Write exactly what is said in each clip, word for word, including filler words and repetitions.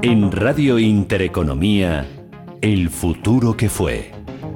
En Radio Intereconomía, el futuro que fue.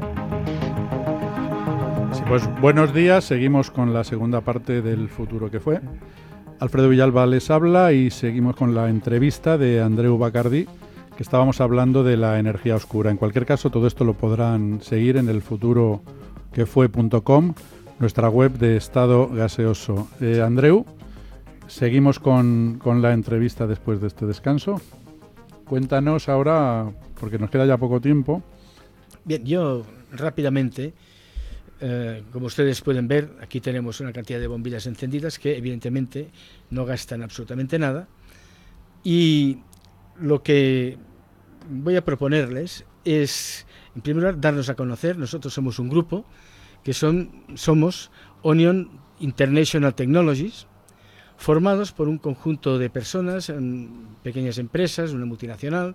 Sí, pues buenos días, seguimos con la segunda parte del futuro que fue. Alfredo Villalba les habla y seguimos con la entrevista de Andreu Bacardí, que estábamos hablando de la energía oscura. En cualquier caso, todo esto lo podrán seguir en el futuro que fue punto com, nuestra web de estado gaseoso. Eh, Andreu, seguimos con, con la entrevista después de este descanso. Cuéntanos ahora, porque nos queda ya poco tiempo. Bien, yo rápidamente, eh, como ustedes pueden ver, aquí tenemos una cantidad de bombillas encendidas que evidentemente no gastan absolutamente nada. Y lo que voy a proponerles es, en primer lugar, darnos a conocer. Nosotros somos un grupo que son, somos Onion International Technologies, formados por un conjunto de personas, pequeñas empresas, una multinacional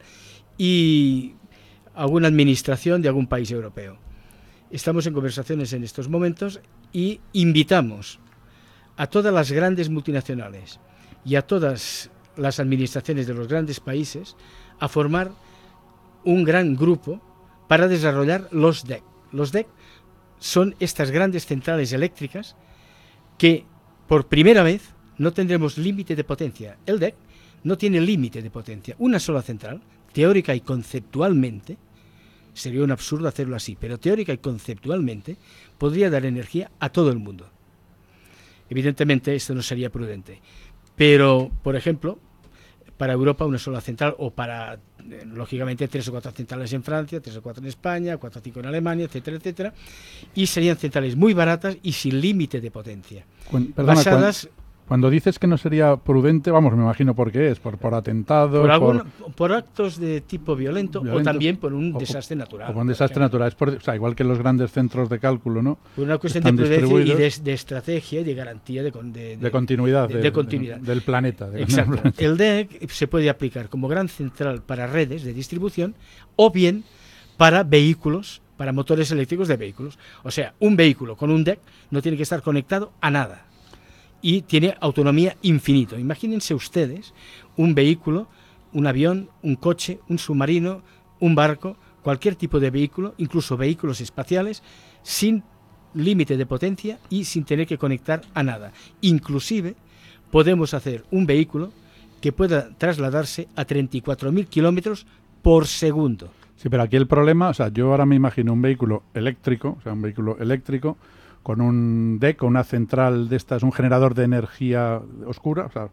y alguna administración de algún país europeo. Estamos en conversaciones en estos momentos y invitamos a todas las grandes multinacionales y a todas las administraciones de los grandes países a formar un gran grupo para desarrollar los D E C. Los D E C son estas grandes centrales eléctricas que por primera vez no tendremos límite de potencia. El D E C no tiene límite de potencia. Una sola central, teórica y conceptualmente, sería un absurdo hacerlo así, pero teórica y conceptualmente podría dar energía a todo el mundo. Evidentemente esto no sería prudente, pero, por ejemplo, para Europa una sola central, o para, lógicamente, tres o cuatro centrales en Francia, tres o cuatro en España, cuatro o cinco en Alemania, etcétera, etcétera, y serían centrales muy baratas y sin límite de potencia. Cuando, perdona, basadas... Cuando, cuando dices que no sería prudente, vamos, me imagino por qué es, por, por atentados, por, algún, por... por actos de tipo violento, violento, o también por un o, desastre natural. O por un desastre natural, es por, o sea, igual que los grandes centros de cálculo, ¿no? Por una cuestión de prudencia y de, de estrategia y de garantía de, de, de, de continuidad, de, de, de continuidad. De, del planeta. De Exacto. El D E C se puede aplicar como gran central para redes de distribución o bien para vehículos, para motores eléctricos de vehículos. O sea, un vehículo con un D E C no tiene que estar conectado a nada y tiene autonomía infinito. Imagínense ustedes un vehículo, un avión, un coche, un submarino, un barco, cualquier tipo de vehículo, incluso vehículos espaciales, sin límite de potencia y sin tener que conectar a nada. Inclusive podemos hacer un vehículo que pueda trasladarse a treinta y cuatro mil kilómetros por segundo. Sí, pero aquí el problema, o sea, yo ahora me imagino un vehículo eléctrico, o sea, un vehículo eléctrico con un D E C, con una central de estas, un generador de energía oscura, o sea,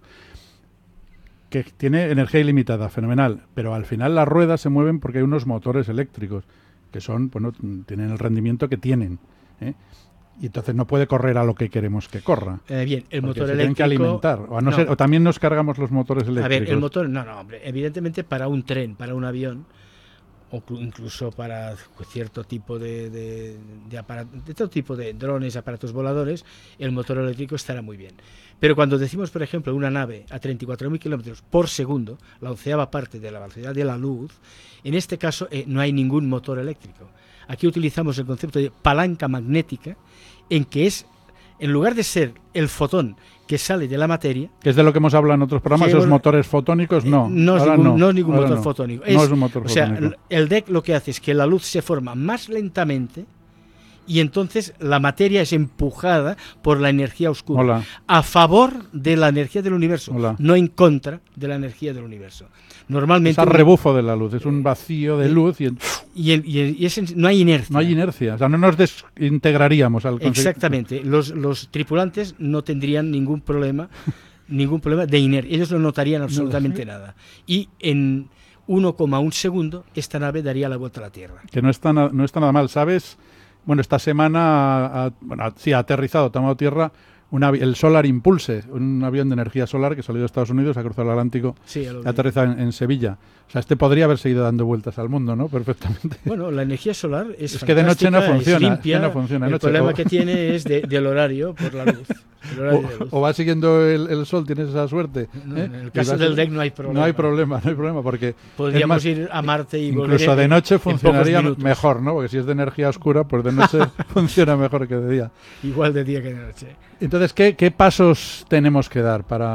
que tiene energía ilimitada, fenomenal, pero al final las ruedas se mueven porque hay unos motores eléctricos que son, bueno, tienen el rendimiento que tienen, ¿eh? Y entonces no puede correr a lo que queremos que corra. Eh, bien, el motor se eléctrico... tienen que alimentar, o, a no no. ser, o también nos cargamos los motores eléctricos. A ver, el motor, no, no, hombre, evidentemente para un tren, para un avión, o incluso para cierto tipo de, de, de, aparato, de todo tipo de drones, aparatos voladores, el motor eléctrico estará muy bien. Pero cuando decimos, por ejemplo, una nave a treinta y cuatro mil kilómetros por segundo, la onceava parte de la velocidad de la luz, en este caso eh, no hay ningún motor eléctrico. Aquí utilizamos el concepto de palanca magnética, en que es, en lugar de ser el fotón que sale de la materia... Que es de lo que hemos hablado en otros programas, esos motores fotónicos, no. Eh, no, es ningún, no, no es ningún motor no. fotónico. Es, no es un motor o sea, fotónico. El D E C lo que hace es que la luz se forma más lentamente y entonces la materia es empujada por la energía oscura. Hola. A favor de la energía del universo, Hola. no en contra de la energía del universo. Normalmente... Es a rebufo de la luz, es un vacío de luz y... Y, el, y, el, y es, no hay inercia. No hay inercia, o sea, no nos desintegraríamos al conseguir... Exactamente, los, los tripulantes no tendrían ningún problema, ningún problema de inercia, ellos no notarían absolutamente nada. Y en uno coma uno segundo esta nave daría la vuelta a la Tierra. Que no está, na- no está nada mal, ¿sabes? Bueno, esta semana ha, bueno, sí, ha aterrizado, ha tomado tierra un avi- el Solar Impulse, un avión de energía solar que salió de Estados Unidos, ha cruzado el Atlántico, sí, ha aterrizado en, en Sevilla. O sea, este podría haber seguido dando vueltas al mundo, ¿no? Perfectamente. Bueno, la energía solar es, es que de noche no funciona, es limpia, es que no funciona. El noche, problema o... que tiene es de, del horario por la luz. El horario o, de luz. o va siguiendo el, el sol, tienes esa suerte. No, ¿eh? En el caso del D E C no hay problema. No hay problema, no hay problema, porque... Podríamos más, ir a Marte y volver incluso de noche funcionaría en mejor, ¿no? Porque si es de energía oscura, pues de noche funciona mejor que de día. Igual de día que de noche. Entonces, ¿qué, qué pasos tenemos que dar para,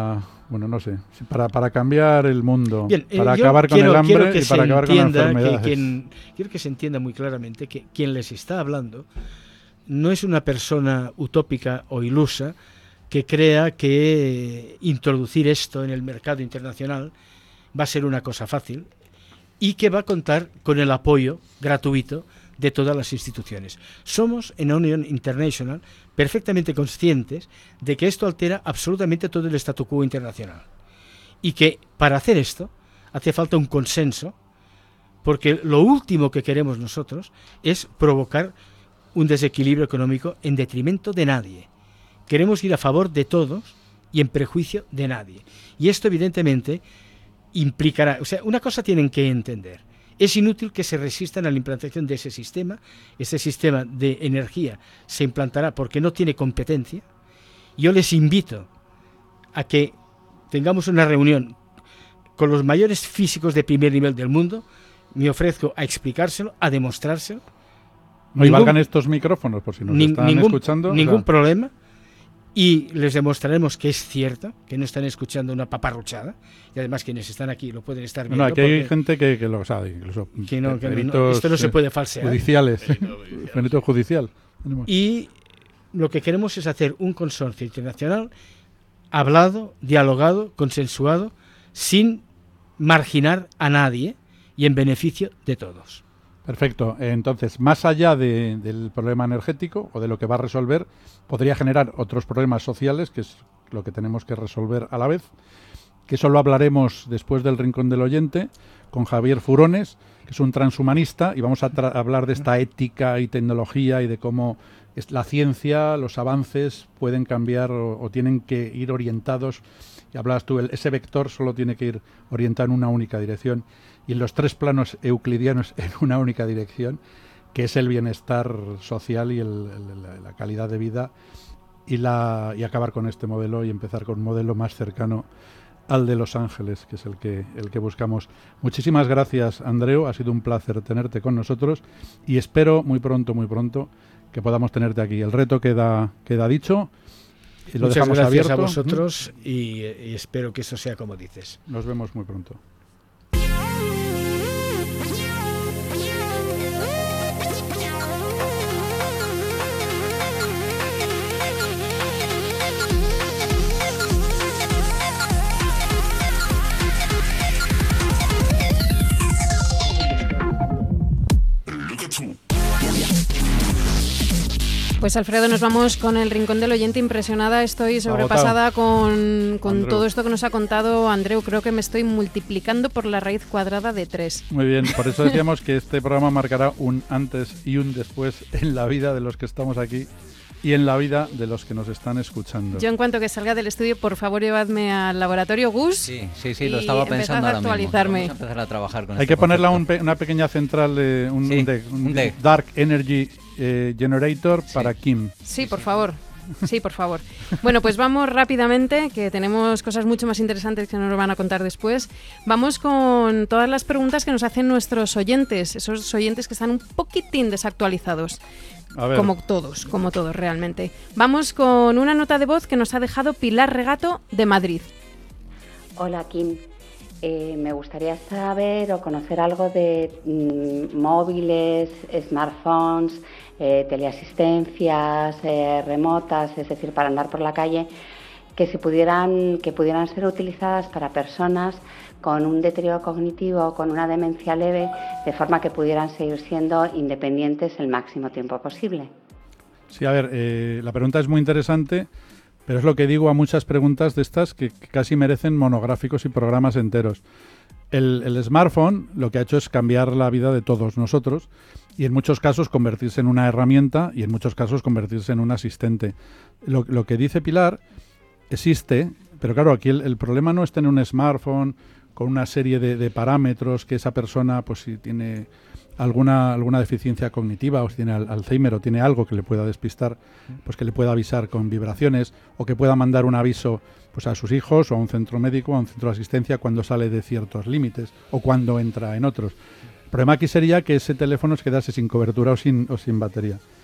Bueno, no sé, para, para cambiar el mundo, Bien, eh, para yo acabar con quiero, el hambre que y para acabar con las enfermedades. Que quien, quiero que se entienda muy claramente que quien les está hablando no es una persona utópica o ilusa que crea que introducir esto en el mercado internacional va a ser una cosa fácil y que va a contar con el apoyo gratuito de todas las instituciones. Somos en Union International perfectamente conscientes de que esto altera absolutamente todo el statu quo internacional y que para hacer esto hace falta un consenso, porque lo último que queremos nosotros es provocar un desequilibrio económico en detrimento de nadie. Queremos ir a favor de todos y en prejuicio de nadie. Y esto evidentemente implicará, o sea, una cosa tienen que entender: es inútil que se resistan a la implantación de ese sistema. Ese sistema de energía se implantará porque no tiene competencia. Yo les invito a que tengamos una reunión con los mayores físicos de primer nivel del mundo. Me ofrezco a explicárselo, a demostrárselo. No, y valgan estos micrófonos por si nos nin, están ningún, escuchando. Ningún o sea, problema. Y les demostraremos que es cierto, que no están escuchando una paparruchada, y además quienes están aquí lo pueden estar viendo. No, aquí hay gente que, que lo sabe, incluso que no, que peritos, no, esto no se puede falsear. Judiciales, perito judicial. Y lo que queremos es hacer un consorcio internacional hablado, dialogado, consensuado, sin marginar a nadie y en beneficio de todos. Perfecto. Entonces, más allá de, del problema energético o de lo que va a resolver, podría generar otros problemas sociales, que es lo que tenemos que resolver a la vez, que eso lo hablaremos después del Rincón del Oyente con Javier Furones, que es un transhumanista, y vamos a tra- hablar de esta ética y tecnología y de cómo es la ciencia, los avances pueden cambiar o, o tienen que ir orientados. Y hablabas tú, el, ese vector solo tiene que ir orientado en una única dirección, y en los tres planos euclidianos en una única dirección, que es el bienestar social y el, el, la calidad de vida, y, la, y acabar con este modelo y empezar con un modelo más cercano al de Los Ángeles, que es el que, el que buscamos. Muchísimas gracias, Andreu, ha sido un placer tenerte con nosotros y espero muy pronto, muy pronto que podamos tenerte aquí. El reto queda, queda dicho y lo Muchas dejamos gracias abierto. a vosotros y, y espero que eso sea como dices. Nos vemos muy pronto. Pues Alfredo, nos vamos con el Rincón del Oyente. Impresionada estoy, sobrepasada con, con todo esto que nos ha contado Andreu. Creo que me estoy multiplicando por la raíz cuadrada de tres. Muy bien, por eso decíamos que este programa marcará un antes y un después en la vida de los que estamos aquí y en la vida de los que nos están escuchando. Yo en cuanto que salga del estudio, por favor, llevadme al laboratorio Gus. Sí, sí, sí, lo estaba pensando a ahora actualizarme. mismo. Vamos a empezar a trabajar con Hay este que ponerle concepto. un pe- una pequeña central, de, un, Sí, un, de, un un D. Dark Energy eh, Generator Sí. para Kim. Sí, por favor. Sí, por favor. Bueno, pues vamos rápidamente, que tenemos cosas mucho más interesantes que nos van a contar después. Vamos con todas las preguntas que nos hacen nuestros oyentes, esos oyentes que están un poquitín desactualizados. A ver. Como todos, como todos realmente. Vamos con una nota de voz que nos ha dejado Pilar Regato de Madrid. Hola, Kim. Eh, me gustaría saber o conocer algo de mm, móviles, smartphones, eh, teleasistencias eh, remotas, es decir, para andar por la calle, que se pudieran, que pudieran ser utilizadas para personas con un deterioro cognitivo, con una demencia leve, de forma que pudieran seguir siendo independientes el máximo tiempo posible. Sí, a ver, eh, la pregunta es muy interesante, pero es lo que digo a muchas preguntas de estas que, que casi merecen monográficos y programas enteros. El, el smartphone lo que ha hecho es cambiar la vida de todos nosotros y en muchos casos convertirse en una herramienta y en muchos casos convertirse en un asistente. Lo, lo que dice Pilar existe, pero claro, aquí el, el problema no es tener un smartphone con una serie de, de parámetros que esa persona, pues si tiene alguna alguna deficiencia cognitiva o si tiene Alzheimer o tiene algo que le pueda despistar, pues que le pueda avisar con vibraciones o que pueda mandar un aviso pues a sus hijos o a un centro médico o a un centro de asistencia cuando sale de ciertos límites o cuando entra en otros. El problema aquí sería que ese teléfono se quedase sin cobertura o sin, o sin batería.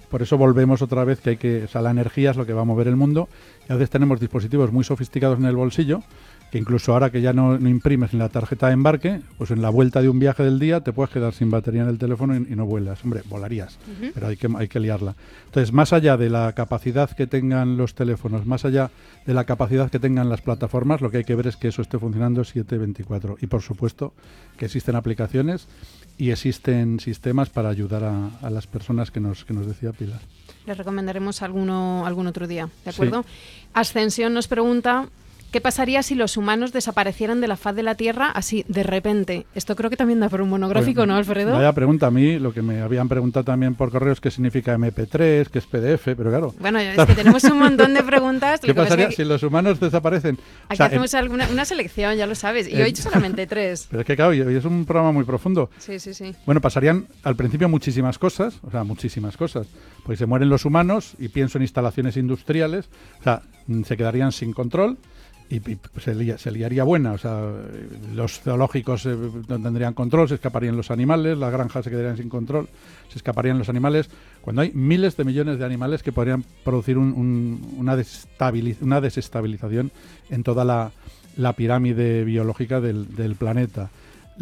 Por eso volvemos otra vez que hay que, o sea, la energía es lo que va a mover el mundo. Y a veces tenemos dispositivos muy sofisticados en el bolsillo, que incluso ahora que ya no, no imprimes en la tarjeta de embarque, pues en la vuelta de un viaje del día te puedes quedar sin batería en el teléfono y, y no vuelas. Hombre, volarías, uh-huh. pero hay que, hay que liarla. Entonces, más allá de la capacidad que tengan los teléfonos, más allá de la capacidad que tengan las plataformas, lo que hay que ver es que eso esté funcionando siete veinticuatro. Y por supuesto que existen aplicaciones y existen sistemas para ayudar a, a las personas que nos, que nos decía Pilar. Les recomendaremos alguno algún otro día, ¿de acuerdo? Sí. Ascensión nos pregunta... ¿Qué pasaría si los humanos desaparecieran de la faz de la Tierra así, de repente? Esto creo que también da por un monográfico, pues, ¿no, Alfredo? Vaya pregunta. A mí lo que me habían preguntado también por correo es qué significa eme pe tres, qué es pe de efe, pero claro... Bueno, es que tenemos un montón de preguntas. ¿Qué pasaría que si los humanos desaparecen? Aquí o sea, hacemos en, alguna, una selección, ya lo sabes, y eh, hoy he hecho solamente tres. Pero es que claro, hoy es un programa muy profundo. Sí, sí, sí. Bueno, pasarían al principio muchísimas cosas, o sea, muchísimas cosas. Porque se mueren los humanos, y pienso en instalaciones industriales, o sea, se quedarían sin control. Y, y se, lia, se liaría buena, o sea, los zoológicos eh, no tendrían control, se escaparían los animales, las granjas se quedarían sin control, se escaparían los animales, cuando hay miles de millones de animales que podrían producir un, un, una, desestabiliz una desestabilización en toda la, la pirámide biológica del, del planeta.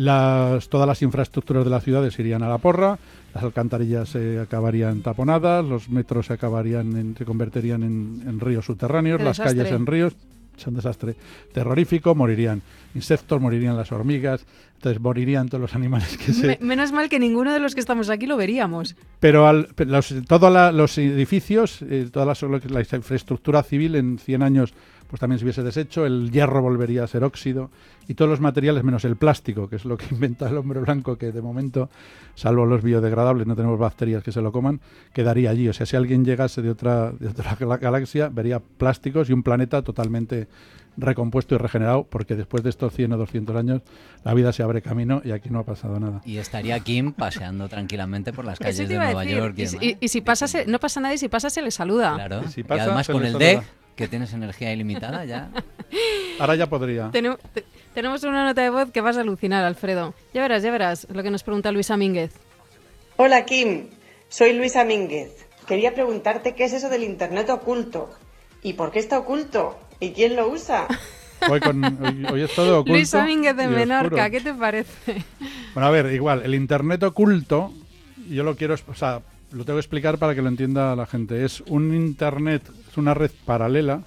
Las, todas las infraestructuras de las ciudades irían a la porra, las alcantarillas se acabarían taponadas, los metros se acabarían en, se convertirían en, en ríos subterráneos, las calles en ríos. Es un desastre terrorífico, morirían insectos, morirían las hormigas, entonces morirían todos los animales que se... Me, menos mal que ninguno de los que estamos aquí lo veríamos. Pero al, los, todos la, los edificios, eh, toda la, la infraestructura civil en cien años pues también se hubiese deshecho, el hierro volvería a ser óxido y todos los materiales menos el plástico, que es lo que inventa el hombre blanco, que de momento, salvo los biodegradables, no tenemos bacterias que se lo coman, quedaría allí. O sea, si alguien llegase de otra, de otra galaxia, vería plásticos y un planeta totalmente recompuesto y regenerado, porque después de estos cien o doscientos años la vida se abre camino y aquí no ha pasado nada. Y estaría Kim paseando tranquilamente por las calles de Nueva York. Y, y, y, y si pasa, se, no pasa nada y si pasa se le saluda. Claro, y, si pasa, y además con el D E C, que tienes energía ilimitada ya. Ahora ya podría. Tenemos, te, tenemos una nota de voz que vas a alucinar, Alfredo. Ya verás, ya verás lo que nos pregunta Luisa Mínguez. Hola Kim, soy Luisa Mínguez. Quería preguntarte qué es eso del Internet oculto. ¿Y por qué está oculto? ¿Y quién lo usa? Hoy, con, hoy, hoy es todo oculto. Luisa Mínguez de Menorca, ¿qué te parece? Bueno, a ver, igual, el Internet oculto, yo lo quiero, o sea, lo tengo que explicar para que lo entienda la gente. Es un Internet, es una red paralela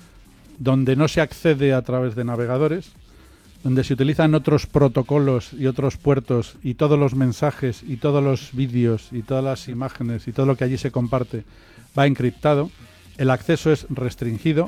donde no se accede a través de navegadores, donde se utilizan otros protocolos y otros puertos y todos los mensajes y todos los vídeos y todas las imágenes y todo lo que allí se comparte va encriptado. El acceso es restringido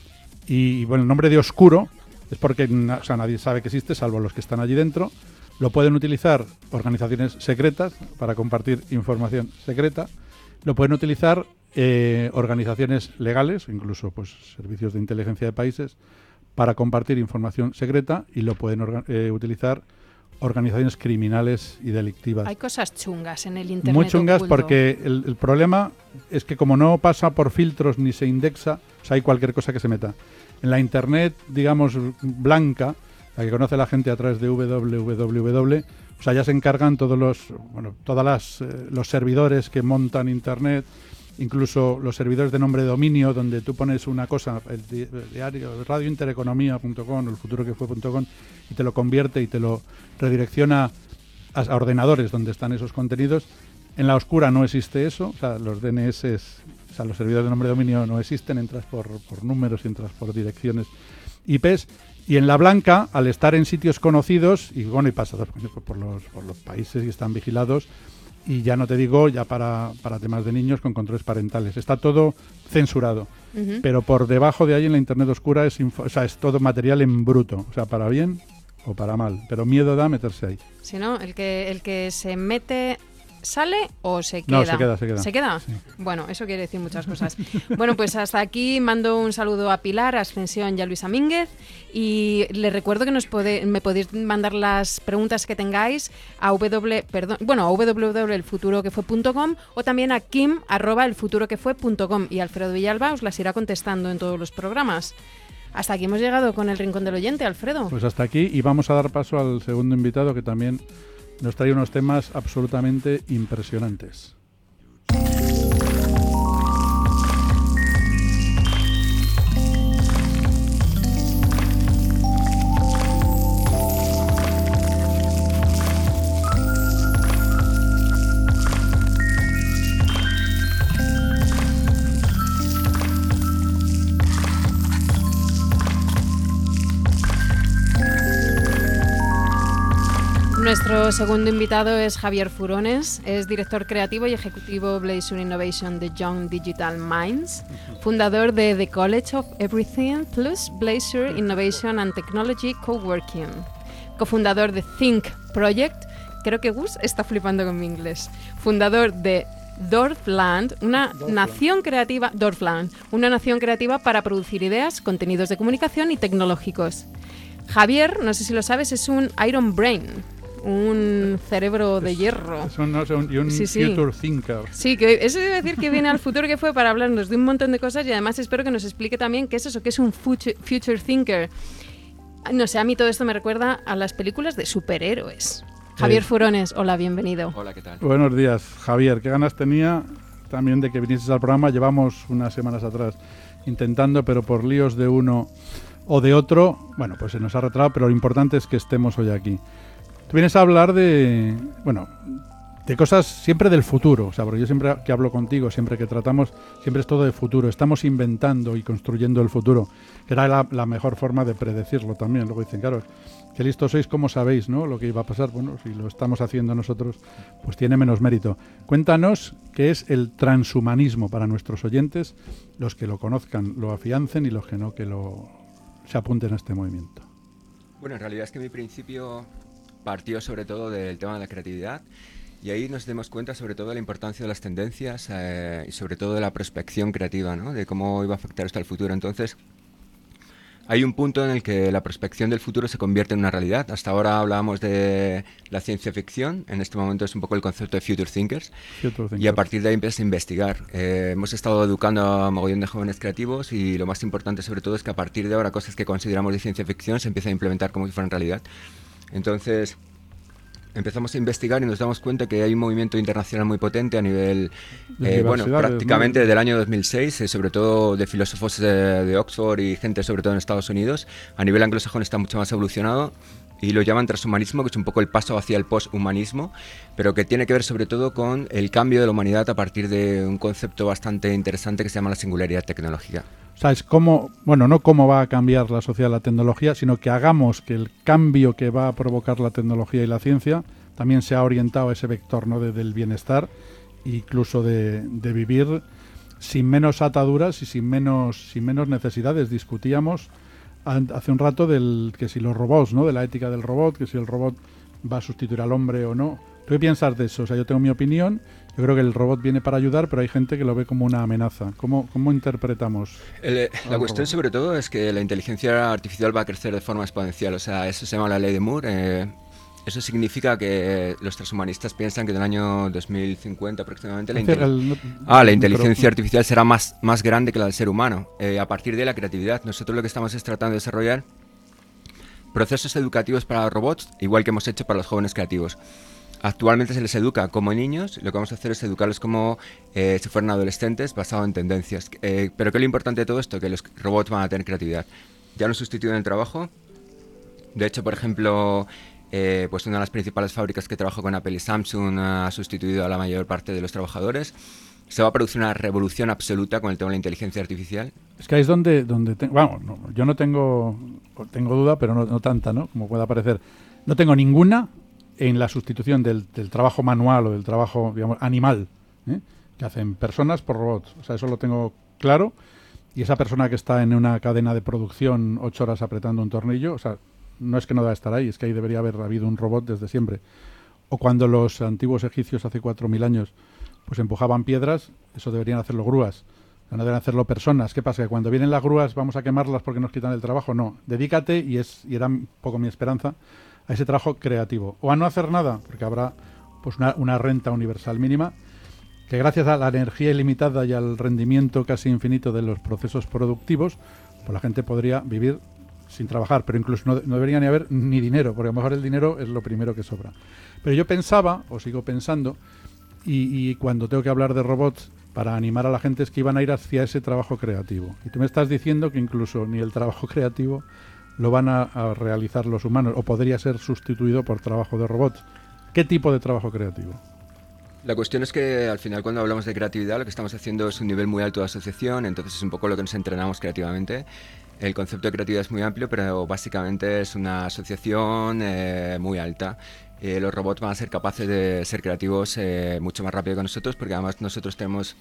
y, bueno, el nombre de oscuro es porque o sea, nadie sabe que existe, salvo los que están allí dentro. Lo pueden utilizar organizaciones secretas para compartir información secreta. Lo pueden utilizar eh, organizaciones legales, incluso pues servicios de inteligencia de países, para compartir información secreta, y lo pueden eh, utilizar organizaciones criminales y delictivas. Hay cosas chungas en el Internet Muy chungas oculto. Porque el, el problema es que como no pasa por filtros ni se indexa, o sea, hay cualquier cosa que se meta. En la Internet, digamos, blanca, la que conoce la gente a través de doble u doble u doble u, o sea, ya se encargan todos los, bueno, todas las, eh, los servidores que montan Internet, incluso los servidores de nombre de dominio, donde tú pones una cosa, el, di el diario radio intereconomía punto com o el futuro que fue punto com, y te lo convierte y te lo redirecciona a, a ordenadores donde están esos contenidos. En la oscura no existe eso, o sea, los D N S, o sea, los servidores de nombre de dominio no existen, entras por, por números y entras por direcciones I Pes. Y en la blanca, al estar en sitios conocidos, y bueno, y pasados por los, por los países y están vigilados, y ya no te digo, ya para, para temas de niños con controles parentales. Está todo censurado. Uh-huh. Pero por debajo de ahí en la Internet oscura es, info, o sea, es todo material en bruto. O sea, para bien o para mal. Pero miedo da meterse ahí. Si no, el que, el que se mete... ¿Sale o se queda? No, se queda, se queda. ¿Se queda? Sí. Bueno, eso quiere decir muchas cosas. Bueno, pues hasta aquí mando un saludo a Pilar, a Ascensión y a Luisa Mínguez, y les recuerdo que nos pode, me podéis mandar las preguntas que tengáis a w, perdón, bueno, a w w w punto el futuro que fue punto com o también a kim arroba el futuro que fue punto com, y Alfredo Villalba os las irá contestando en todos los programas. Hasta aquí hemos llegado con el Rincón del Oyente, Alfredo. Pues hasta aquí, y vamos a dar paso al segundo invitado, que también nos trae unos temas absolutamente impresionantes. Nuestro segundo invitado es Javier Furones, es director creativo y ejecutivo Blazor Innovation de Young Digital Minds, fundador de The College of Everything plus Blazor Innovation and Technology Coworking, cofundador de Think Project, creo que Gus está flipando con mi inglés, fundador de Dorfland, una Dorfland. nación creativa, Dorfland, una nación creativa para producir ideas, contenidos de comunicación y tecnológicos. Javier, no sé si lo sabes, es un Iron Brain, un cerebro de hierro. Es un, no, es un, y un sí, sí. future thinker. Sí, que eso debe decir que viene al futuro que fue para hablarnos de un montón de cosas y además espero que nos explique también qué es eso, qué es un future, future thinker. No sé, a mí todo esto me recuerda a las películas de superhéroes. Javier Furones, hola, bienvenido. Hola, ¿qué tal? Buenos días, Javier. ¿Qué ganas tenía también de que vinieses al programa? Llevamos unas semanas atrás intentando, pero por líos de uno o de otro, bueno, pues se nos ha retrasado, pero lo importante es que estemos hoy aquí. Tú vienes a hablar de, bueno, de cosas siempre del futuro, o sea, porque yo siempre que hablo contigo, siempre que tratamos, siempre es todo de futuro. Estamos inventando y construyendo el futuro, que era la, la mejor forma de predecirlo también. Luego dicen, claro, qué listos sois, ¿cómo sabéis, no, lo que iba a pasar? Bueno, si lo estamos haciendo nosotros, pues tiene menos mérito. Cuéntanos qué es el transhumanismo para nuestros oyentes, los que lo conozcan, lo afiancen y los que no, que lo se apunten a este movimiento. Bueno, en realidad es que mi principio partió sobre todo del tema de la creatividad y ahí nos dimos cuenta sobre todo de la importancia de las tendencias eh, y sobre todo de la prospección creativa, ¿no? De cómo iba a afectar esto al futuro. Entonces, hay un punto en el que la prospección del futuro se convierte en una realidad. Hasta ahora hablábamos de la ciencia ficción, en este momento es un poco el concepto de future thinkers, future thinkers. Y a partir de ahí empiezas a investigar. Eh, hemos estado educando a mogollón de jóvenes creativos y lo más importante sobre todo es que a partir de ahora cosas que consideramos de ciencia ficción se empiezan a implementar como si fueran realidad. Entonces empezamos a investigar y nos damos cuenta que hay un movimiento internacional muy potente a nivel, eh, bueno, prácticamente ¿no? desde el año dos mil seis, eh, sobre todo de filósofos de, de Oxford y gente sobre todo en Estados Unidos. A nivel anglosajón está mucho más evolucionado y lo llaman transhumanismo, que es un poco el paso hacia el posthumanismo, pero que tiene que ver sobre todo con el cambio de la humanidad a partir de un concepto bastante interesante que se llama la singularidad tecnológica. O sea, es cómo, bueno, no cómo va a cambiar la sociedad la tecnología, sino que hagamos que el cambio que va a provocar la tecnología y la ciencia también sea orientado a ese vector, ¿no? de, del bienestar, incluso de, de vivir sin menos ataduras y sin menos, sin menos necesidades. Discutíamos hace un rato del que si los robots, ¿no? De la ética del robot, que si el robot va a sustituir al hombre o no. ¿Tú qué piensas de eso? O sea, yo tengo mi opinión. Yo creo que el robot viene para ayudar, pero hay gente que lo ve como una amenaza. ¿Cómo, cómo interpretamos? El, la cuestión robot? sobre todo es que la inteligencia artificial va a crecer de forma exponencial. O sea, eso se llama la ley de Moore. Eh, eso significa que los transhumanistas piensan que en el año dos mil cincuenta aproximadamente la, intel- el, no, ah, la inteligencia pero, artificial será más, más grande que la del ser humano. Eh, a partir de la creatividad, nosotros lo que estamos es tratando de desarrollar procesos educativos para los robots, igual que hemos hecho para los jóvenes creativos. Actualmente se les educa como niños, lo que vamos a hacer es educarlos como eh, si fueran adolescentes, basado en tendencias. Eh, pero ¿qué es lo importante de todo esto? Que los robots van a tener creatividad. Ya no sustituyen el trabajo. De hecho, por ejemplo, eh, pues una de las principales fábricas que trabajo con Apple y Samsung ha sustituido a la mayor parte de los trabajadores. Se va a producir una revolución absoluta con el tema de la inteligencia artificial. Es que ahí es donde, donde te, bueno, no, yo no tengo, tengo duda, pero no, no tanta, ¿no? Como pueda parecer. No tengo ninguna en la sustitución del, del trabajo manual o del trabajo, digamos, animal, ¿eh? que hacen personas por robots. O sea, eso lo tengo claro. Y esa persona que está en una cadena de producción ocho horas apretando un tornillo, o sea, no es que no deba estar ahí, es que ahí debería haber habido un robot desde siempre. O cuando los antiguos egipcios hace cuatro mil años pues empujaban piedras, eso deberían hacerlo grúas. No deben hacerlo personas. ¿Qué pasa? ¿Que cuando vienen las grúas vamos a quemarlas porque nos quitan el trabajo? No. Dedícate, y es y era un poco mi esperanza, a ese trabajo creativo. O a no hacer nada, porque habrá pues una, una renta universal mínima, que gracias a la energía ilimitada y al rendimiento casi infinito de los procesos productivos, pues la gente podría vivir sin trabajar, pero incluso no, no debería ni haber ni dinero, porque a lo mejor el dinero es lo primero que sobra. Pero yo pensaba, o sigo pensando, y, y cuando tengo que hablar de robots para animar a la gente, es que iban a ir hacia ese trabajo creativo. Y tú me estás diciendo que incluso ni el trabajo creativo lo van a, a realizar los humanos, o podría ser sustituido por trabajo de robots. ¿Qué tipo de trabajo creativo? La cuestión es que al final cuando hablamos de creatividad lo que estamos haciendo es un nivel muy alto de asociación, entonces es un poco lo que nos entrenamos creativamente. el concepto de creatividad es muy amplio, pero básicamente es una asociación eh, muy alta. Eh, los robots van a ser capaces de ser creativos eh, mucho más rápido que nosotros, porque además nosotros tenemos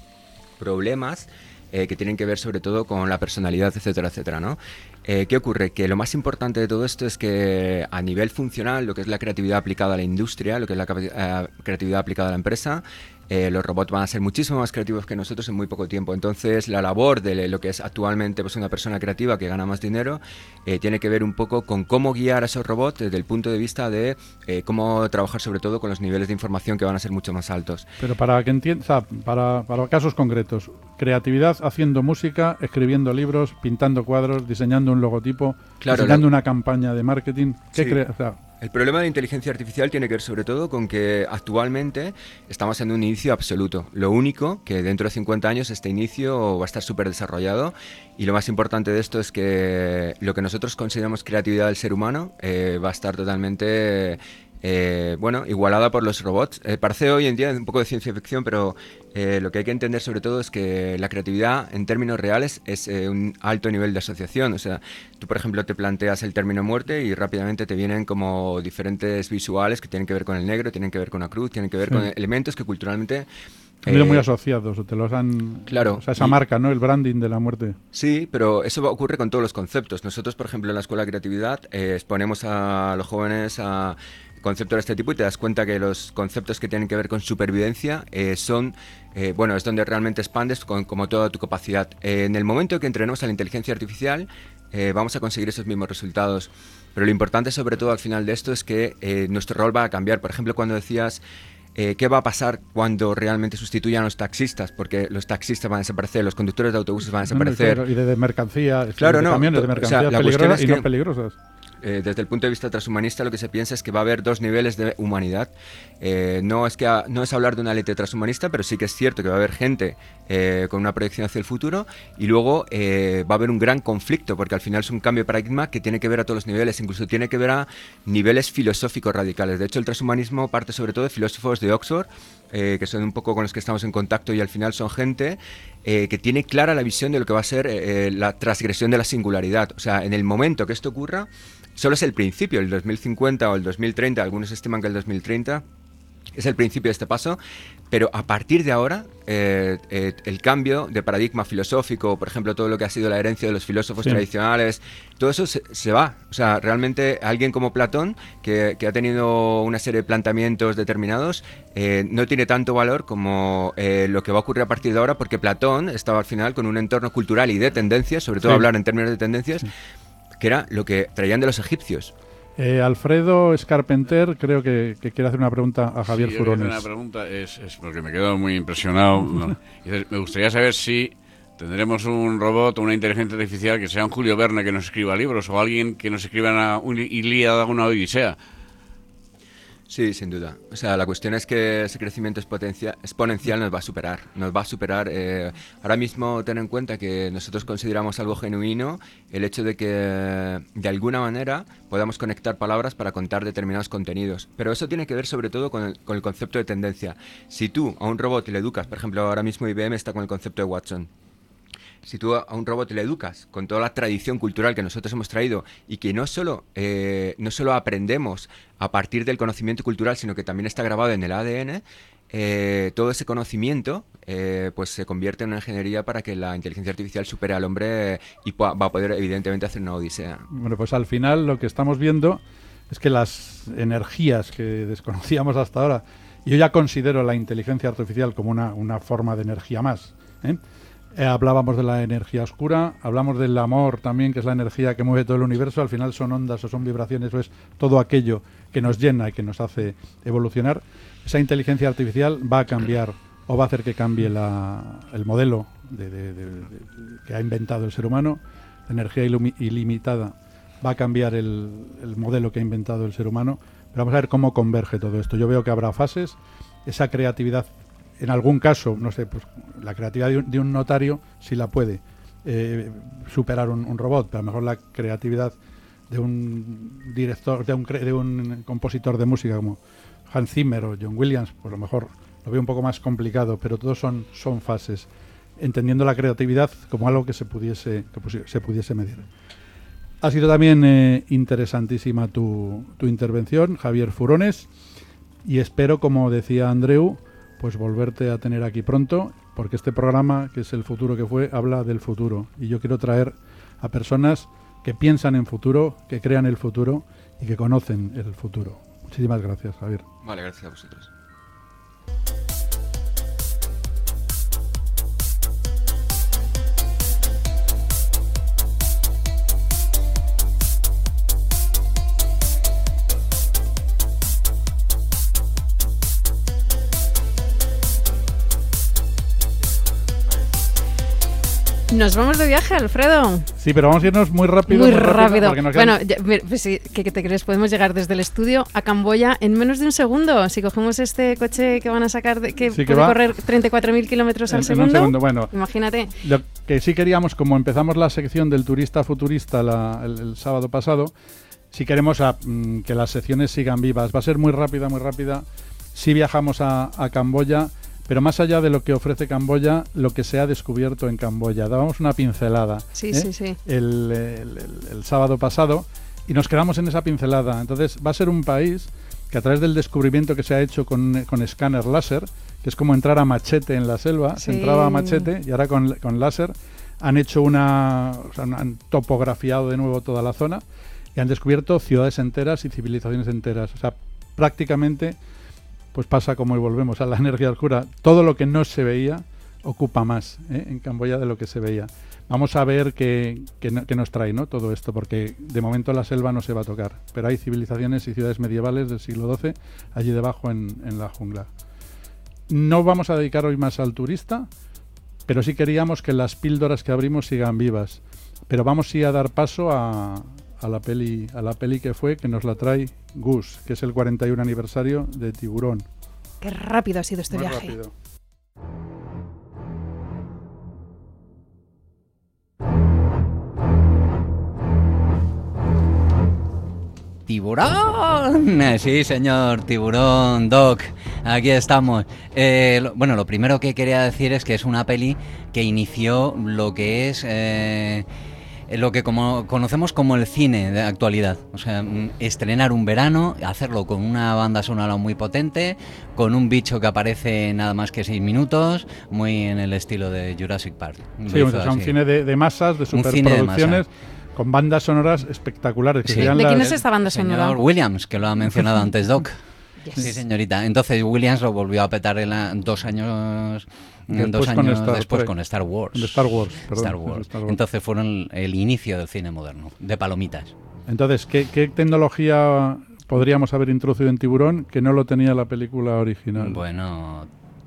problemas eh, que tienen que ver sobre todo con la personalidad, etcétera, etcétera, ¿no? Eh, ¿Qué ocurre? Que lo más importante de todo esto es que a nivel funcional, lo que es la creatividad aplicada a la industria, lo que es la uh, creatividad aplicada a la empresa, eh, los robots van a ser muchísimo más creativos que nosotros en muy poco tiempo. Entonces, la labor de lo que es actualmente pues, una persona creativa que gana más dinero eh, tiene que ver un poco con cómo guiar a esos robots desde el punto de vista de eh, cómo trabajar sobre todo con los niveles de información que van a ser mucho más altos. Pero para que entiendas, o sea, para, para casos concretos, creatividad haciendo música, escribiendo libros, pintando cuadros, diseñando un logotipo, claro, diseñando la... una campaña de marketing. ¿Qué sí. crea? O sea, el problema de la inteligencia artificial tiene que ver sobre todo con que actualmente estamos en un inicio absoluto. Lo único que dentro de cincuenta años este inicio va a estar súper desarrollado, y lo más importante de esto es que lo que nosotros consideramos creatividad del ser humano eh, va a estar totalmente... Eh, bueno, igualada por los robots. Eh, parece hoy en día un poco de ciencia ficción, pero eh, lo que hay que entender sobre todo es que la creatividad en términos reales es eh, un alto nivel de asociación. O sea, tú por ejemplo te planteas el término muerte y rápidamente te vienen como diferentes visuales que tienen que ver con el negro, tienen que ver con la cruz, tienen que ver sí. con elementos que culturalmente... Han sido eh, muy asociados, o te los han... Claro. O sea, esa y, marca, ¿no? El branding de la muerte. Sí, pero eso ocurre con todos los conceptos. Nosotros, por ejemplo, en la Escuela de Creatividad eh, exponemos a los jóvenes a conceptos de este tipo y te das cuenta que los conceptos que tienen que ver con supervivencia eh, son, eh, bueno, es donde realmente expandes con, como toda tu capacidad. Eh, en el momento que entrenemos a la inteligencia artificial, eh, vamos a conseguir esos mismos resultados. Pero lo importante, sobre todo, al final de esto es que eh, nuestro rol va a cambiar. Por ejemplo, cuando decías... Eh, ¿Qué va a pasar cuando realmente sustituyan a los taxistas? Porque los taxistas van a desaparecer, los conductores de autobuses van a desaparecer. No, no, y de, de mercancía, claro, de no, camiones de mercancía, o sea, peligrosas y no peligrosas. Eh, desde el punto de vista transhumanista lo que se piensa es que va a haber dos niveles de humanidad. Eh, no, es que a, no es hablar de una élite transhumanista, pero sí que es cierto que va a haber gente eh, con una proyección hacia el futuro, y luego eh, va a haber un gran conflicto, porque al final es un cambio de paradigma que tiene que ver a todos los niveles, incluso tiene que ver a niveles filosóficos radicales. De hecho, el transhumanismo parte sobre todo de filósofos de Oxford, eh, que son un poco con los que estamos en contacto, y al final son gente eh, que tiene clara la visión de lo que va a ser eh, la transgresión de la singularidad. O sea, en el momento que esto ocurra, solo es el principio, el dos mil cincuenta o el dos mil treinta, algunos estiman que el dos mil treinta es el principio de este paso, pero a partir de ahora eh, eh, el cambio de paradigma filosófico, por ejemplo, todo lo que ha sido la herencia de los filósofos sí. tradicionales, todo eso se, se va. O sea, realmente alguien como Platón, que, que ha tenido una serie de planteamientos determinados, eh, no tiene tanto valor como eh, lo que va a ocurrir a partir de ahora, porque Platón estaba al final con un entorno cultural y de tendencias, sobre todo sí. hablar en términos de tendencias, sí. que era lo que traían de los egipcios. Eh, Alfredo Escarpenter creo que, que quiere hacer una pregunta a Javier sí, Furones. Una pregunta es, es porque me quedo muy impresionado. ¿no? Me gustaría saber si tendremos un robot o una inteligencia artificial que sea un Julio Verne que nos escriba libros, o alguien que nos escriba una, una Ilíada o una Odisea. Sí, sin duda. O sea, la cuestión es que ese crecimiento exponencial nos va a superar. Nos va a superar. Eh, ahora mismo, ten en cuenta que nosotros consideramos algo genuino el hecho de que, de alguna manera, podamos conectar palabras para contar determinados contenidos. Pero eso tiene que ver sobre todo con el, con el concepto de tendencia. Si tú a un robot le educas, por ejemplo, ahora mismo I B M está con el concepto de Watson. Si tú a un robot le educas con toda la tradición cultural que nosotros hemos traído, y que no solo, eh, no solo aprendemos a partir del conocimiento cultural, sino que también está grabado en el A D N, eh, todo ese conocimiento eh, pues se convierte en una ingeniería para que la inteligencia artificial supere al hombre y va a poder evidentemente hacer una odisea. Bueno, pues al final lo que estamos viendo es que las energías que desconocíamos hasta ahora, yo ya considero la inteligencia artificial como una, una forma de energía más, ¿eh? Eh, hablábamos de la energía oscura, hablamos del amor también, que es la energía que mueve todo el universo. Al final son ondas o son vibraciones, o es todo aquello que nos llena y que nos hace evolucionar. Esa inteligencia artificial va a cambiar, o va a hacer que cambie la, el modelo de, de, de, de, que ha inventado el ser humano. La energía ilumi, ilimitada va a cambiar el, el modelo que ha inventado el ser humano. Pero vamos a ver cómo converge todo esto. Yo veo que habrá fases. Esa creatividad, en algún caso, no sé, pues la creatividad de un, de un notario sí la puede eh, superar un, un robot, pero a lo mejor la creatividad de un director, de un, de un compositor de música como Hans Zimmer o John Williams, pues a lo mejor lo veo un poco más complicado, pero todos son, son fases. entendiendo la creatividad como algo que se pudiese, que se pudiese medir. Ha sido también eh, interesantísima tu, tu intervención, Javier Furones, y espero, como decía Andreu, pues volverte a tener aquí pronto, porque este programa, que es El futuro que fue, habla del futuro, y yo quiero traer a personas que piensan en futuro, que crean el futuro y que conocen el futuro. Muchísimas gracias, Javier. Vale, gracias a vosotros. Nos vamos de viaje, Alfredo. Sí, pero vamos a irnos muy rápido. Muy, muy rápido. rápido. Bueno, ya, pues sí, ¿qué, ¿qué te crees? Podemos llegar desde el estudio a Camboya en menos de un segundo. Si cogemos este coche que van a sacar, de, que, sí, que puede va. correr treinta y cuatro mil kilómetros al en, segundo. En un segundo, bueno. Imagínate. Lo que sí queríamos, como empezamos la sección del turista futurista la, el, el sábado pasado, si queremos a, mm, que las secciones sigan vivas. Va a ser muy rápida, muy rápida. Si viajamos a, a Camboya. Pero más allá de lo que ofrece Camboya, lo que se ha descubierto en Camboya. Dábamos una pincelada sí, ¿eh? sí, sí. El, el, el, el sábado pasado y nos quedamos en esa pincelada. Entonces va a ser un país que a través del descubrimiento que se ha hecho con, con escáner láser, que es como entrar a machete en la selva, sí. Se entraba a machete y ahora con, con láser han hecho una... O sea, han topografiado de nuevo toda la zona y han descubierto ciudades enteras y civilizaciones enteras. O sea, prácticamente... pues pasa como y volvemos a la energía oscura. Todo lo que no se veía ocupa más ¿eh? en Camboya de lo que se veía. Vamos a ver qué, qué, qué nos trae, ¿no? Todo esto, porque de momento la selva no se va a tocar, pero hay civilizaciones y ciudades medievales del siglo doce allí debajo en, en la jungla. No vamos a dedicar hoy más al turista, pero sí queríamos que las píldoras que abrimos sigan vivas. Pero vamos sí a dar paso a... a la peli a la peli que fue, que nos la trae Gus, que es el cuarenta y uno aniversario de Tiburón. Qué rápido ha sido este Muy viaje. Rápido. ¡Tiburón! Sí, señor, Tiburón, Doc, aquí estamos. Eh, lo, bueno, lo primero que quería decir es que es una peli que inició lo que es... Eh, lo que como conocemos como el cine de actualidad, o sea, estrenar un verano, hacerlo con una banda sonora muy potente, con un bicho que aparece nada más que seis minutos, muy en el estilo de Jurassic Park. Sí, o sea, un cine de, de masas, de superproducciones, con bandas sonoras espectaculaulares. Que sí. ¿De la, quién es esta banda sonora? Señor Williams, que lo ha mencionado antes Doc. Yes. Sí, señorita. Entonces Williams lo volvió a petar en la, dos años... Después dos años con Star, después con Star Wars. De Star Wars, perdón, Star Wars. Star Wars. Entonces fueron el, el inicio del cine moderno, de palomitas. Entonces, ¿qué, ¿qué tecnología podríamos haber introducido en Tiburón que no lo tenía la película original? Bueno...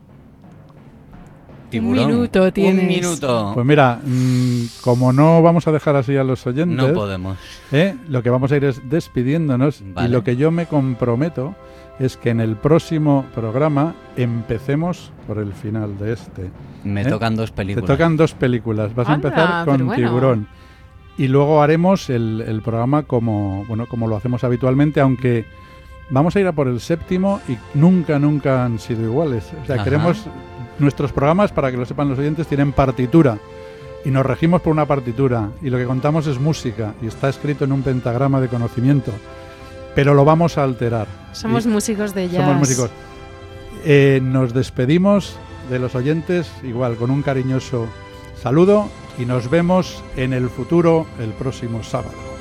Tiburón. Un minuto tienes. Un minuto. Pues mira, mmm, como no vamos a dejar así a los oyentes... No podemos. ¿eh? Lo que vamos a ir es despidiéndonos. Vale. Y lo que yo me comprometo es que en el próximo programa empecemos por el final de este. Me ¿eh? tocan dos películas. Te tocan dos películas. Vas Anda, a empezar con bueno. Tiburón. Y luego haremos el, el programa como, bueno, como lo hacemos habitualmente, aunque vamos a ir a por el séptimo y nunca, nunca han sido iguales. O sea, Ajá. queremos... Nuestros programas, para que lo sepan los oyentes, tienen partitura. Y nos regimos por una partitura. Y lo que contamos es música. Y está escrito en un pentagrama de conocimiento. Pero lo vamos a alterar. Somos y músicos de jazz. Somos músicos. Eh, nos despedimos de los oyentes, igual, con un cariñoso saludo. Y nos vemos en el futuro el próximo sábado.